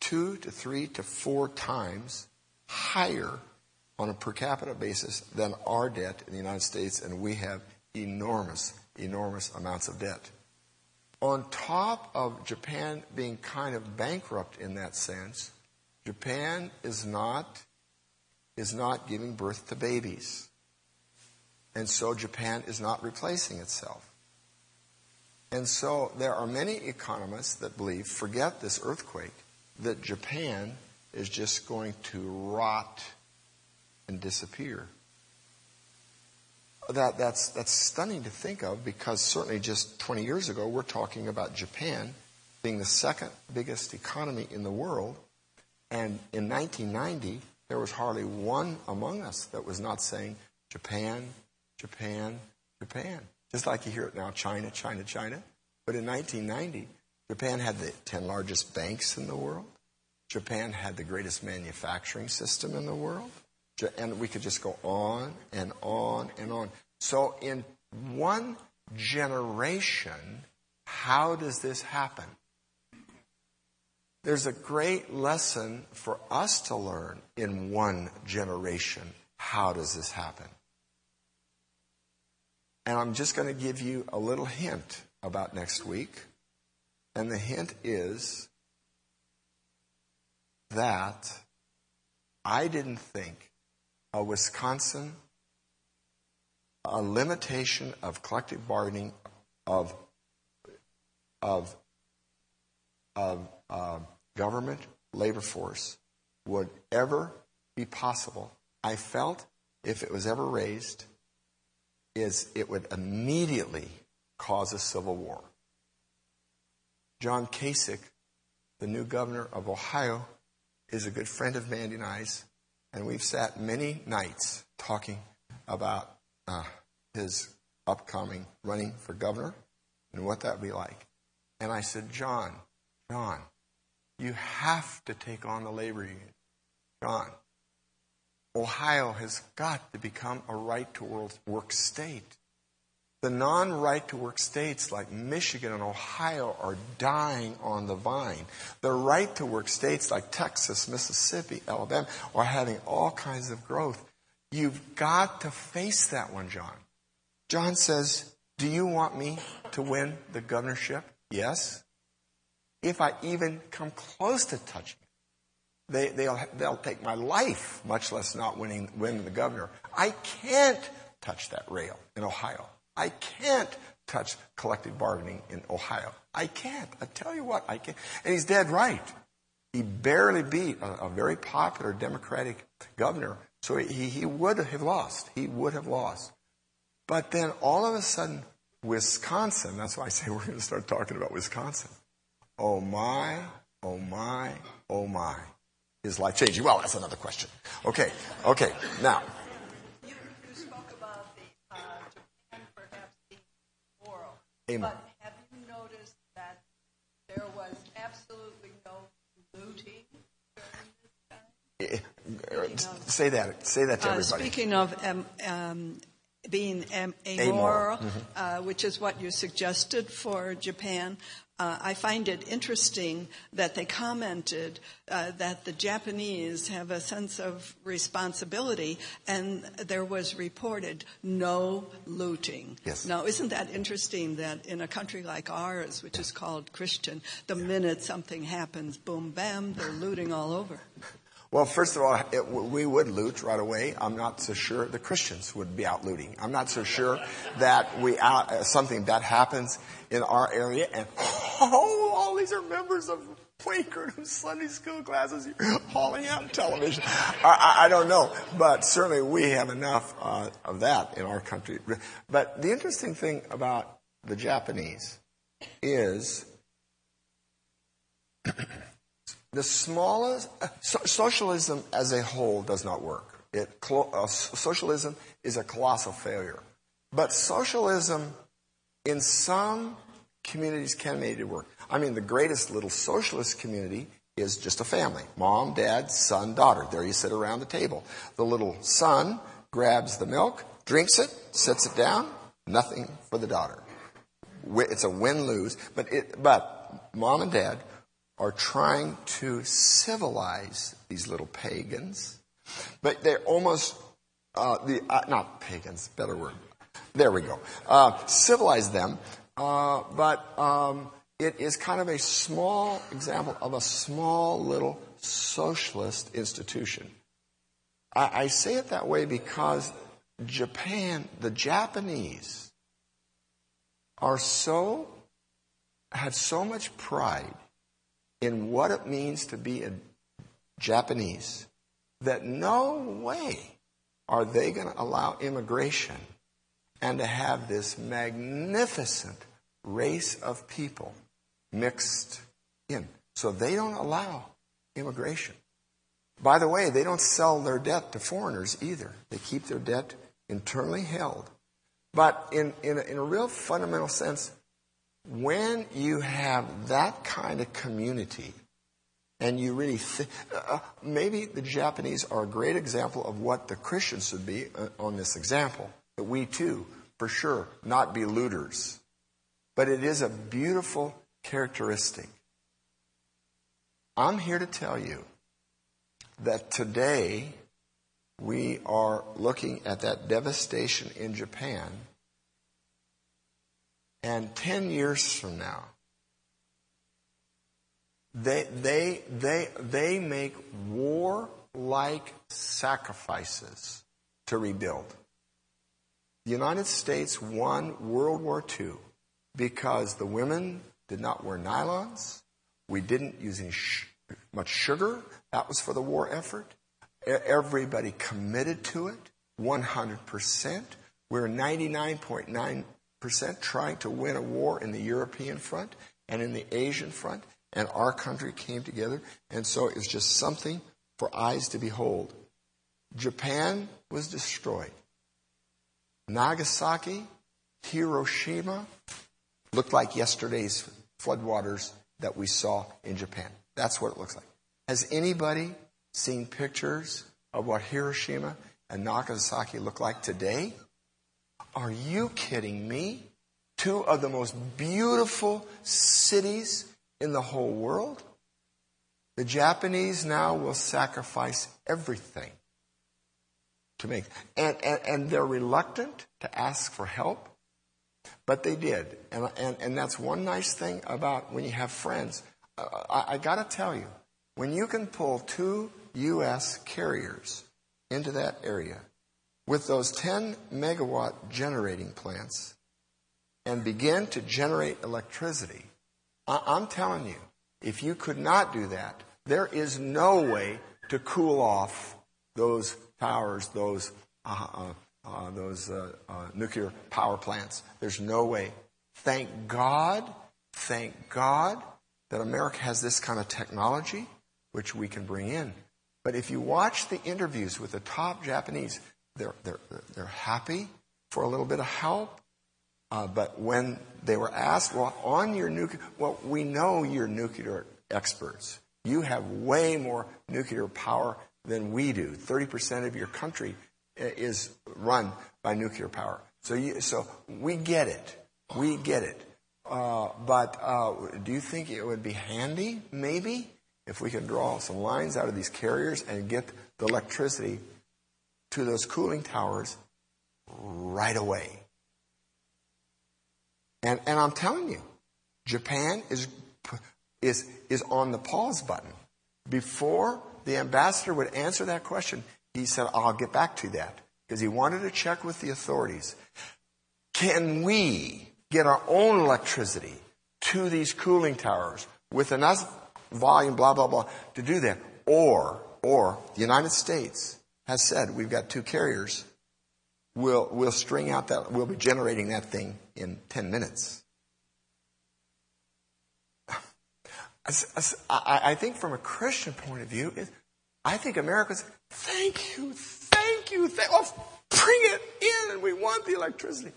two to three to four times higher on a per capita basis than our debt in the United States, and we have enormous, enormous amounts of debt. On top of Japan being kind of bankrupt in that sense, Japan is not, is not giving birth to babies. And so Japan is not replacing itself. And so there are many economists that believe, forget this earthquake, that Japan is just going to rot and disappear. That, that's, that's stunning to think of, because certainly just twenty years ago, we're talking about Japan being the second biggest economy in the world. And in nineteen ninety, there was hardly one among us that was not saying Japan, Japan, Japan. Just like you hear it now, China, China, China. But in nineteen ninety, Japan had the ten largest banks in the world. Japan had the greatest manufacturing system in the world. And we could just go on and on and on. So in one generation, how does this happen? There's a great lesson for us to learn in one generation. How does this happen? And I'm just going to give you a little hint about next week. And the hint is that I didn't think a Wisconsin, a limitation of collective bargaining of of of uh, government labor force would ever be possible. I felt if it was ever raised, is it would immediately cause a civil war. John Kasich, the new governor of Ohio, is a good friend of Mandy and I's. And we've sat many nights talking about uh, his upcoming running for governor and what that would be like. And I said, John, John, you have to take on the labor union. John, Ohio has got to become a right-to-work state. The non-right-to-work states like Michigan and Ohio are dying on the vine. The right-to-work states like Texas, Mississippi, Alabama are having all kinds of growth. You've got to face that one, John. John says, do you want me to win the governorship? Yes. If I even come close to touching it, they, they'll, they'll take my life, much less not winning, winning the governor. I can't touch that rail in Ohio. I can't touch collective bargaining in Ohio. I can't. I tell you what, I can't. And he's dead right. He barely beat a, a very popular Democratic governor, so he, he would have lost. He would have lost. But then all of a sudden, Wisconsin, that's why I say we're going to start talking about Wisconsin. Oh my, oh my, oh my. Is life changing? Well, that's another question. Okay, okay, now. But have you noticed that there was absolutely no looting during this time? Say that. Say that to uh, everybody. Speaking of um, um, being um, amoral, amoral. Mm-hmm. uh, which is what you suggested for Japan, uh, I find it interesting that they commented uh, that the Japanese have a sense of responsibility, and there was reported no looting. Yes. Now, isn't that interesting that in a country like ours, which is called Christian, the minute something happens, boom, bam, they're looting all over? Well, first of all, it, we would loot right away. I'm not so sure the Christians would be out looting. I'm not so sure that we out, uh, something that happens in our area and, oh, all these are members of Quaker and Sunday school classes hauling out television. I, I don't know, but certainly we have enough uh, of that in our country. But the interesting thing about the Japanese is the smallest, uh, so, socialism as a whole does not work. It, uh, socialism is a colossal failure. But socialism in some communities can make it work. I mean, the greatest little socialist community is just a family. Mom, dad, son, daughter. There you sit around the table. The little son grabs the milk, drinks it, sets it down, nothing for the daughter. It's a win-lose. But, it, but mom and dad are trying to civilize these little pagans, but they're almost, uh, the uh, not pagans, better word. There we go. Uh, civilize them, uh, but um, it is kind of a small example of a small little socialist institution. I, I say it that way because Japan, the Japanese, are so, have so much pride in what it means to be a Japanese that no way are they going to allow immigration and to have this magnificent race of people mixed in. So they don't allow immigration. By the way, they don't sell their debt to foreigners either. They keep their debt internally held. But in, in, a, in a real fundamental sense, when you have that kind of community, and you really think, uh, maybe the Japanese are a great example of what the Christians should be uh, on this example. That we too, for sure, not be looters. But it is a beautiful characteristic. I'm here to tell you that today we are looking at that devastation in Japan. And ten years from now, they they they they make war-like sacrifices to rebuild. The United States won World War Two because the women did not wear nylons. We didn't use any sh- much sugar. That was for the war effort. Everybody committed to it, one hundred percent. We're ninety-nine point nine percent trying to win a war in the European front and in the Asian front. And our country came together. And so it was just something for eyes to behold. Japan was destroyed. Nagasaki, Hiroshima, looked like yesterday's floodwaters that we saw in Japan. That's what it looks like. Has anybody seen pictures of what Hiroshima and Nagasaki look like today? Are you kidding me? Two of the most beautiful cities in the whole world? The Japanese now will sacrifice everything to make, and, and, and they're reluctant to ask for help, but they did. And, and, and that's one nice thing about when you have friends. Uh, I, I got to tell you, when you can pull two U S carriers into that area with those ten megawatt generating plants and begin to generate electricity, I, I'm telling you, if you could not do that, there is no way to cool off those towers, those uh, uh, uh, those uh, uh, nuclear power plants. There's no way. Thank God, thank God that America has this kind of technology which we can bring in. But if you watch the interviews with the top Japanese, they're they're they're happy for a little bit of help. Uh, but when they were asked, well, on your nuclear, well, we know you're nuclear experts. You have way more nuclear power than we do. thirty percent of your country is run by nuclear power. So you, so we get it. We get it. Uh, but uh, do you think it would be handy, maybe, if we could draw some lines out of these carriers and get the electricity to those cooling towers right away? And and I'm telling you, Japan is is is on the pause button. Before the ambassador would answer that question, he said, I'll get back to that. Because he wanted to check with the authorities. Can we get our own electricity to these cooling towers with enough volume, blah, blah, blah, to do that? Or, or the United States has said, we've got two carriers. We'll, we'll string out that, we'll be generating that thing in ten minutes. I, I think from a Christian point of view, I think America's, thank you, thank you, thank, oh, bring it in, and we want the electricity.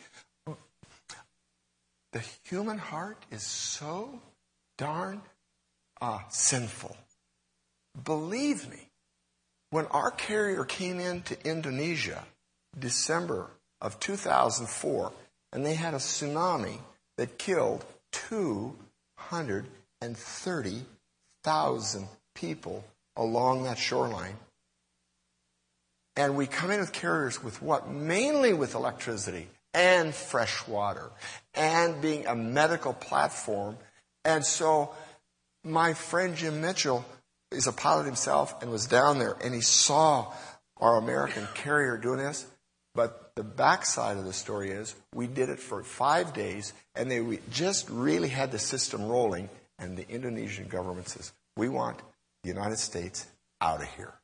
The human heart is so darn uh, sinful. Believe me, when our carrier came into Indonesia, December of two thousand four, and they had a tsunami that killed two hundred thirty thousand people along that shoreline. And we come in with carriers with what? Mainly with electricity and fresh water and being a medical platform. And so my friend Jim Mitchell is a pilot himself and was down there, and he saw our American carrier doing this. But the backside of the story is we did it for five days, and they we just really had the system rolling. And the Indonesian government says, we want the United States out of here.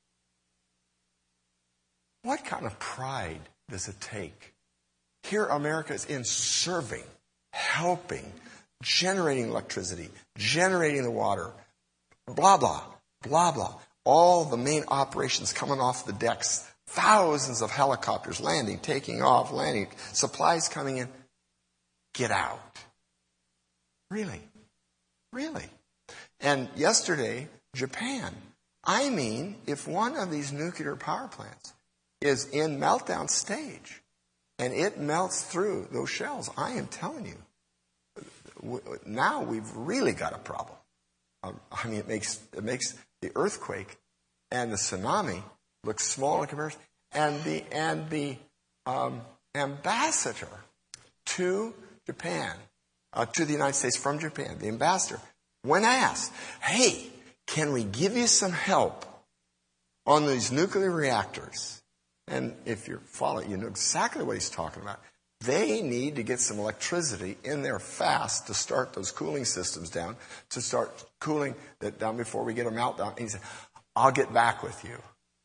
What kind of pride does it take? Here America is in serving, helping, generating electricity, generating the water, blah, blah, blah, blah. All the main operations coming off the decks, thousands of helicopters landing, taking off, landing, supplies coming in. Get out. Really? Really? And yesterday, Japan. I mean, if one of these nuclear power plants is in meltdown stage and it melts through those shells, I am telling you, now we've really got a problem. Um, I mean, it makes it makes the earthquake and the tsunami look small in comparison. And the and the um, ambassador to Japan, uh, to the United States from Japan, the ambassador, when asked, "Hey, can we give you some help on these nuclear reactors?" And if you're following, you know exactly what he's talking about. They need to get some electricity in there fast to start those cooling systems down, to start cooling that down before we get a meltdown. And he said, I'll get back with you.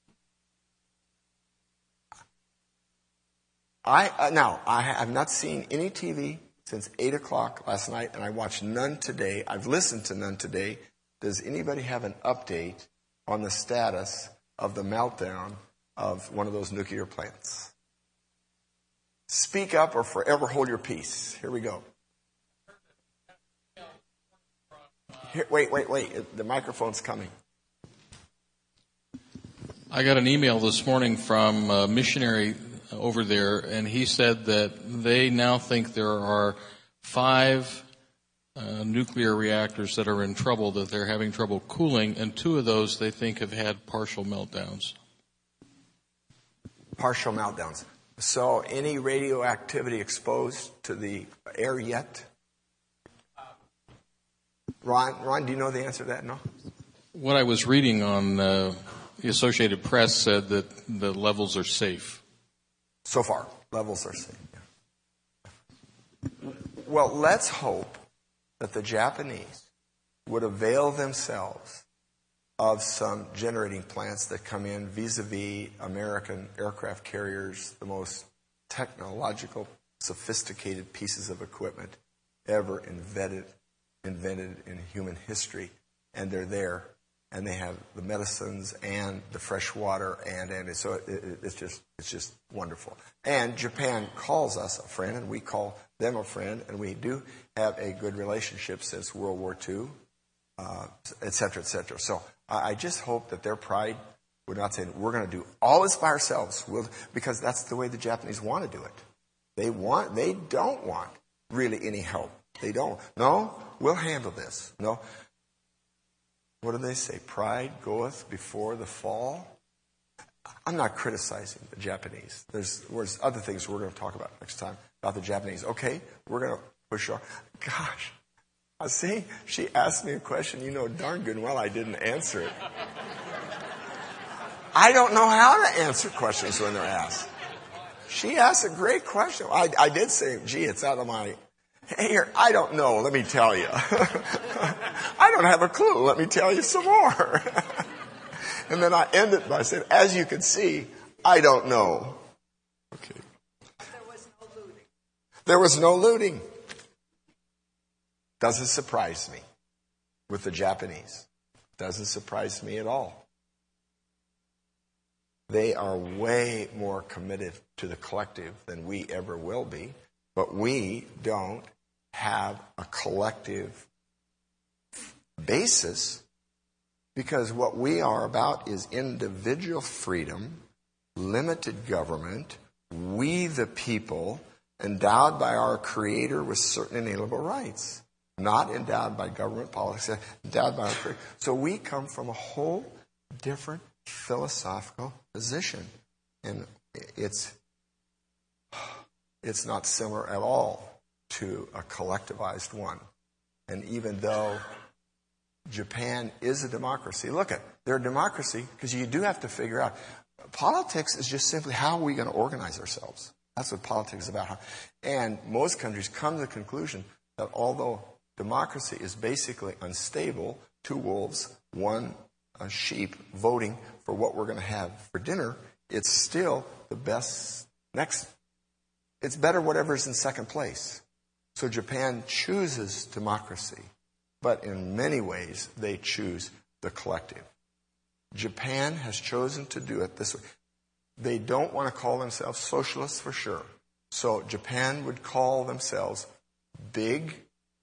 I uh, Now, I have not seen any T V since eight o'clock last night, and I watched none today. I've listened to none today. Does anybody have an update on the status of the meltdown of one of those nuclear plants? Speak up or forever hold your peace. Here we go. Here, wait, wait, wait. The microphone's coming. I got an email this morning from a missionary over there, and he said that they now think there are five uh, nuclear reactors that are in trouble, that they're having trouble cooling, and two of those they think have had partial meltdowns. Partial meltdowns. So any radioactivity exposed to the air yet? Ron, Ron, do you know the answer to that? No? What I was reading on uh, the Associated Press said that the levels are safe. So far, levels are safe. Yeah. Well, let's hope that the Japanese would avail themselves of some generating plants that come in vis-a-vis American aircraft carriers, the most technological, sophisticated pieces of equipment ever invented, invented in human history. And they're there, and they have the medicines and the fresh water, and, and so it, it, it's just it's just wonderful. And Japan calls us a friend, and we call them a friend, and we do have a good relationship since World War Two, uh, et cetera, et cetera. So I just hope that their pride would not say, we're going to do all this by ourselves, we'll, because that's the way the Japanese want to do it. They want, they don't want really any help. They don't. No, we'll handle this. No. What do they say? Pride goeth before the fall. I'm not criticizing the Japanese. There's, there's other things we're going to talk about next time about the Japanese. Okay, we're going to push on. Gosh. See, she asked me a question, you know darn good and well I didn't answer it. I don't know how to answer questions when they're asked. She asked a great question. I, I did say, gee, it's out of my... Hey, here, I don't know, let me tell you. I don't have a clue, let me tell you some more. And then I ended by saying, as you can see, I don't know. Okay. There was no looting. There was no looting. Doesn't surprise me with the Japanese. Doesn't surprise me at all. They are way more committed to the collective than we ever will be, but we don't have a collective basis because what we are about is individual freedom, limited government, we the people, endowed by our Creator with certain inalienable rights. not endowed by government policy, endowed by our creator. So we come from a whole different philosophical position. And it's it's not similar at all to a collectivized one. And even though Japan is a democracy, look at they're a democracy because you do have to figure out politics is just simply how are we going to organize ourselves. That's what politics is about. And most countries come to the conclusion that although democracy is basically unstable, two wolves, one a sheep voting for what we're going to have for dinner, it's still the best next. It's better whatever's in second place. So Japan chooses democracy, but in many ways they choose the collective. Japan has chosen to do it this way. They don't want to call themselves socialists for sure. So Japan would call themselves big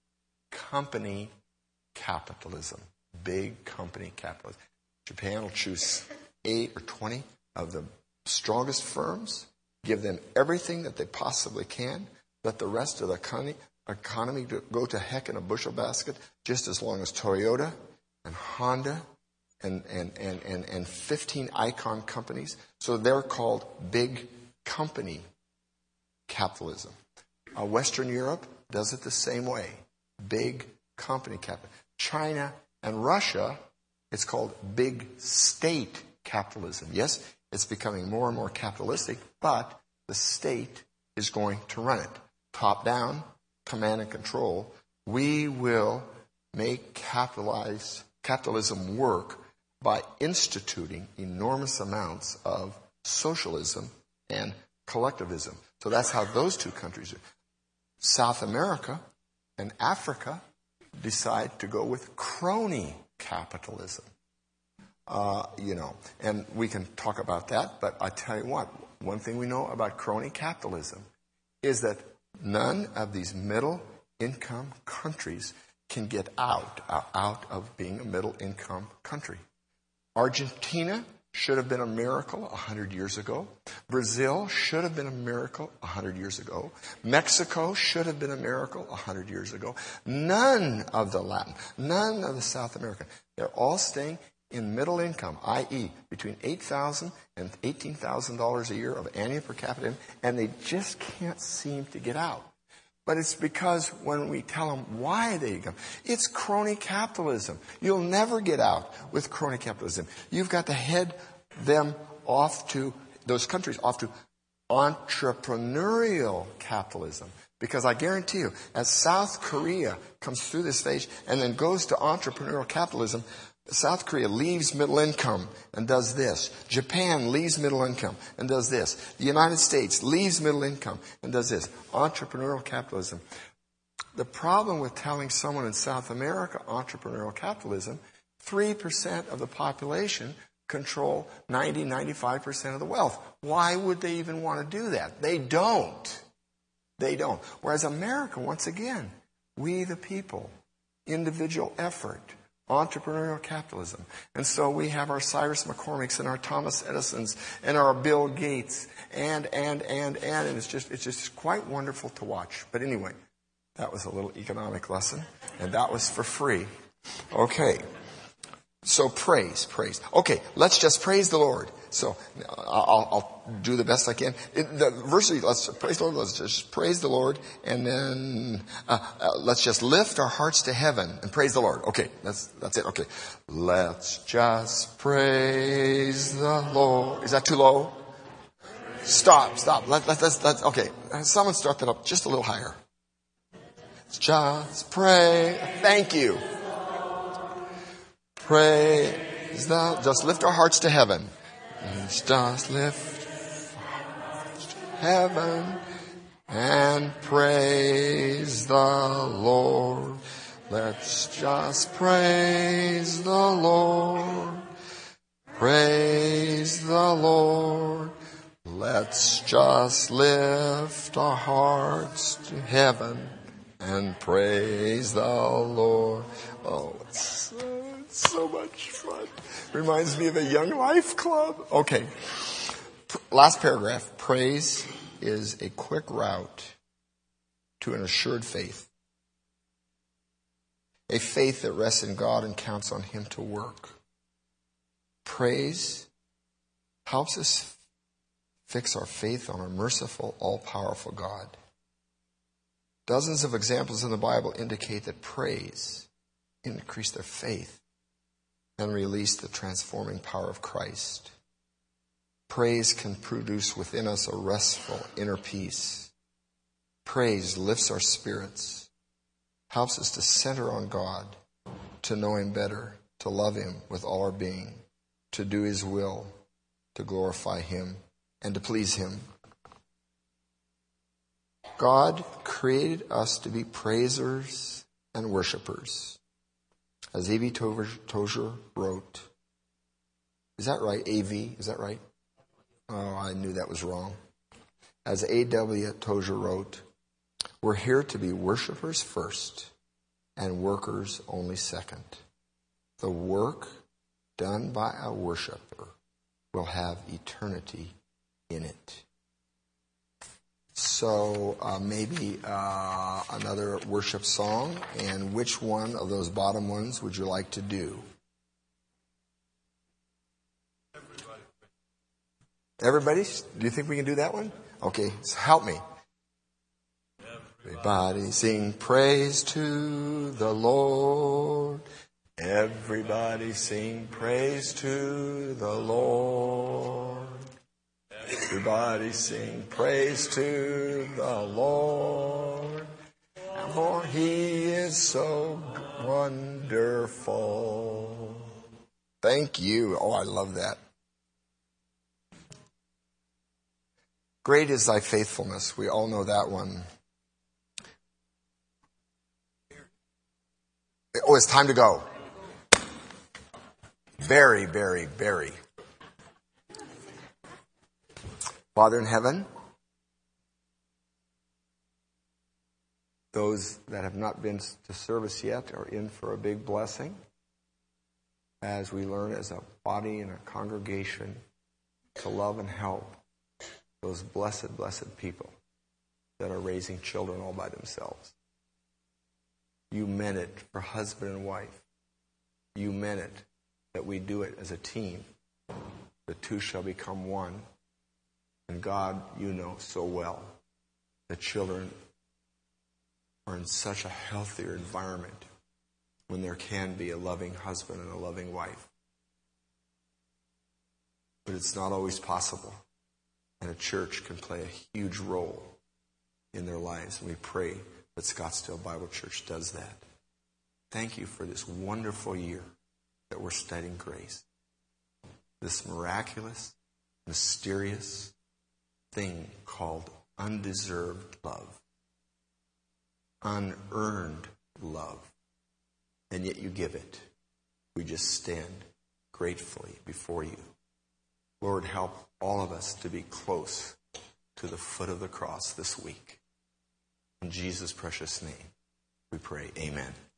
company capitalism. Big company capitalism. Japan will choose eight or twenty of the strongest firms, give them everything that they possibly can, let the rest of the economy, economy go to heck in a bushel basket, just as long as Toyota and Honda and, and, and, and, and fifteen icon companies. So they're called big company capitalism. Uh, Western Europe does it the same way. Big company capitalism. China and Russia, it's called big state capitalism. Yes, it's becoming more and more capitalistic, but the state is going to run it. Top down, command and control. We will make capitalize, capitalism work by instituting enormous amounts of socialism and collectivism. So that's how those two countries are. South America and Africa decide to go with crony capitalism. Uh, you know, and we can talk about that, but I tell you what, one thing we know about crony capitalism is that none of these middle income countries can get out, uh, out of being a middle income country. Argentina should have been a miracle a hundred years ago. Brazil should have been a miracle a hundred years ago. Mexico should have been a miracle a hundred years ago. None of the Latin, none of the South American, they're all staying in middle income, that is between eight thousand dollars and eighteen thousand dollars a year of annual per capita, and they just can't seem to get out. But it's because when we tell them why they come, it's crony capitalism. You'll never get out with crony capitalism. You've got to head them off to, those countries off to entrepreneurial capitalism. Because I guarantee you, as South Korea comes through this stage and then goes to entrepreneurial capitalism, South Korea leaves middle income and does this. Japan leaves middle income and does this. The United States leaves middle income and does this. Entrepreneurial capitalism. The problem with telling someone in South America entrepreneurial capitalism, three percent of the population control ninety, ninety-five percent of the wealth. Why would they even want to do that? They don't. They don't. Whereas America, once again, we the people, individual effort, entrepreneurial capitalism. And so we have our Cyrus McCormicks and our Thomas Edisons and our Bill Gates and, and, and, and, and it's just, it's just quite wonderful to watch. But anyway, that was a little economic lesson, and that was for free. Okay. So praise, praise. Okay, let's just praise the Lord. So I'll, I'll do the best I can. It, the verse, let's praise the Lord. Let's just praise the Lord, and then uh, uh, let's just lift our hearts to heaven and praise the Lord. Okay, that's that's it. Okay, let's just praise the Lord. Is that too low? Stop, stop. Let, let, let's, let's, okay, someone start that up just a little higher. Let's just pray. Thank you. Praise the. Just lift our hearts to heaven. Let's just lift our hearts to heaven and praise the Lord. Let's just praise the Lord. Praise the Lord. Let's just lift our hearts to heaven and praise the Lord. Oh, it's so, it's so much fun. Reminds me of a Young Life Club. Okay. Last paragraph. Praise is a quick route to an assured faith. A faith that rests in God and counts on Him to work. Praise helps us fix our faith on a merciful, all-powerful God. Dozens of examples in the Bible indicate that praise increased their faith and released the transforming power of Christ. Praise can produce within us a restful inner peace. Praise lifts our spirits, helps us to center on God, to know Him better, to love Him with all our being, to do His will, to glorify Him, and to please Him. God created us to be praisers and worshipers. As A V Tozer wrote, is that right, A V? Is that right? Oh, I knew that was wrong. As A W Tozer wrote, we're here to be worshipers first and workers only second. The work done by a worshiper will have eternity in it. So uh, maybe uh, another worship song, and which one of those bottom ones would you like to do? Everybody. Everybody? Do you think we can do that one? Okay, so help me. Everybody sing praise to the Lord. Everybody sing praise to the Lord. Everybody sing praise to the Lord. For He is so wonderful. Thank you. Oh, I love that. Great is thy faithfulness. We all know that one. Oh, it's time to go. Very, very, very. Father in heaven, those that have not been to service yet are in for a big blessing as we learn as a body and a congregation to love and help those blessed, blessed people that are raising children all by themselves. You meant it for husband and wife. You meant it that we do it as a team. The two shall become one. And God, you know so well that children are in such a healthier environment when there can be a loving husband and a loving wife. But it's not always possible. And a church can play a huge role in their lives. And we pray that Scottsdale Bible Church does that. Thank you for this wonderful year that we're studying grace. This miraculous, mysterious thing called undeserved love. Unearned love. And yet you give it. We just stand gratefully before you. Lord, help all of us to be close to the foot of the cross this week. In Jesus' precious name, we pray. Amen.